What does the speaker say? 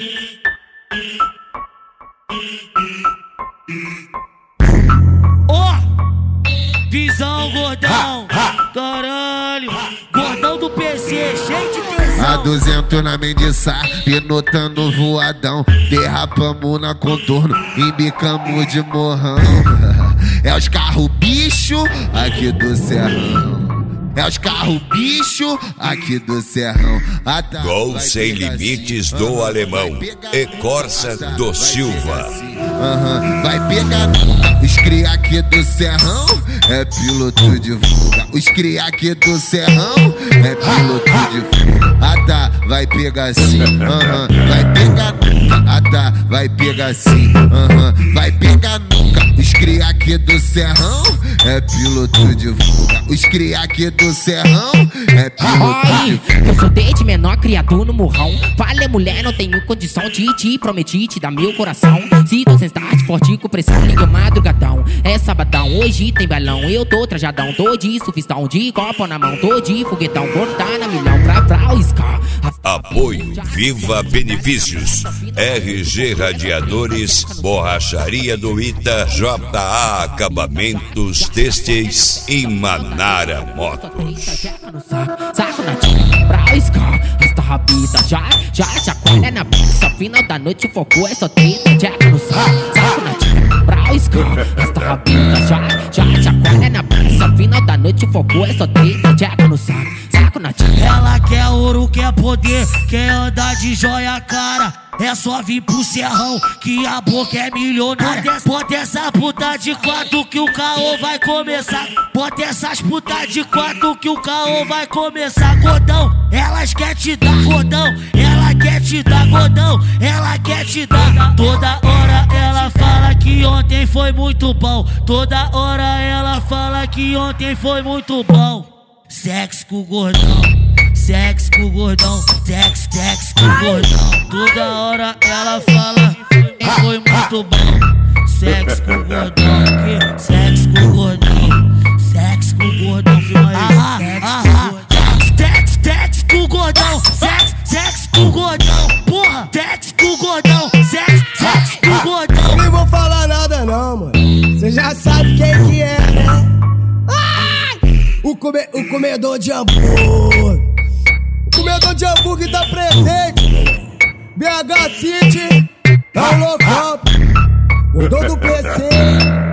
Ó, visão gordão, caralho, gordão do PC, cheio de tesão. A 200 na Mendiçá, pinotando voadão. Derrapamos na contorno, embicamos de morrão. É os carros bicho aqui do Serrão. É os carros bicho aqui do Serrão. Gol sem limites do alemão e Corsa do Silva. Vai pegar os cria aqui do Serrão, é piloto de fuga. Os cria aqui do Serrão, é piloto de fuga. Vai pegar assim, vai pegar nunca. Vai pegar assim, vai pegar nunca. Os cria aqui do Serrão, é piloto de fuga. Os cria aqui do Serrão, é piloto de fuga. Eu sou desde menor criado no morrão. Falei, mulher, não tenho condição de te prometi te dar meu coração. Se tu sentar de forte com pressão, liga madrugadão. É sabadão, hoje tem balão. Eu tô trajadão, tô de surfistão, de copo na mão, tô de foguetão. Cortar na milhão pra o Scar. Apoio Viva Benefícios, RG Radiadores, Borracharia do Ita, JA Acabamentos Têxteis e Manara Motos. Saco na tia, pra o Scar. Rasta rabita, já chacoalha na pista. Final da noite o foco é só treta. Jack no saco na tia, pra o Scar. Rasta rabita, já chacoalha na pista. Final da noite o foco é só treta. Jack no saco na tia. Ela quer ouro, quer poder, quer andar de joia cara. É só vir pro Serrão que a boca é milionária. Bota essa puta de quatro que o caô vai começar. Bota essas putas de quatro que o caô vai começar. Gordão, elas quer te dar. Gordão, ela quer te dar. Gordão, ela quer te dar. Toda hora ela fala que ontem foi muito bom. Toda hora ela fala que ontem foi muito bom. Sexo com o gordão, sexo com o gordão, sexo com o gordão. Toda hora ela fala que foi muito bom. Sexo com o gordão, sexo com o gordão, sexo com o gordão, filma aí. Sexo com o gordão, sexo com o gordão, porra. Sexo com o gordão, sexo com o gordão. Não vou falar nada não, mano. Cê já sabe quem que é, né? O comedor de hambúrguer. O comedor de hambúrguer tá presente. BH City, é o local. Gordão do PC.